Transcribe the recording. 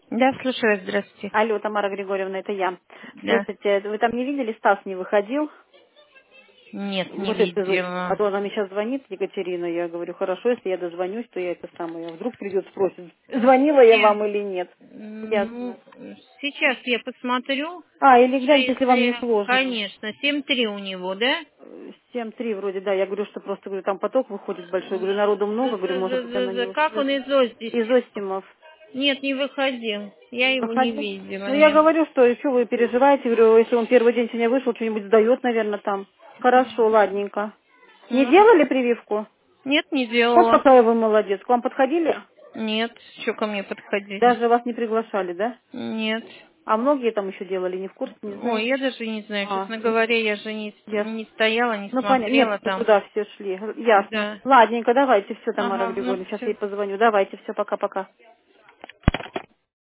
Да, слушаю вас, здравствуйте. Алло, Тамара Григорьевна, это я. Да. Слушайте, вы там не видели, Стас не выходил? Нет, не Вот это вот. А видела. то она мне сейчас звонит, Екатерина, я говорю, хорошо, если я дозвонюсь, то я это самое. Вдруг придет, спросит, звонила я Нет. вам или нет. Ну, Ясно. сейчас я посмотрю, Или что гляньте, если вам не если... сложно. Конечно, 7-3 у него, да? 7:3 вроде, да, я говорю, что просто, говорю, там поток выходит большой, говорю, народу много, говорю, может быть, она не Как он успеет. из Оздись? Из Остимов. Нет, не выходил. Я его не Выходил? видела, Ну, я нет. говорю, что вы переживаете, говорю, если он первый день сегодня вышел, что-нибудь сдает, наверное, там. Хорошо, ладненько. Не М. делали прививку? Нет, не Вот делала. какая вы молодец. К вам подходили? Нет, что ко мне подходить? Даже вас не приглашали, да? Нет. А многие там еще делали, не в курсе, не Ой, знаете? я даже не знаю, А, честно говоря, я же ясно. не стояла, не Ну, понятно. Нет, смотрела вы там. туда все шли. Ясно. Да. Ладненько, давайте, все, Тамара Ага, ну Григорьевна, сейчас я все. ей позвоню. Давайте, все, пока-пока.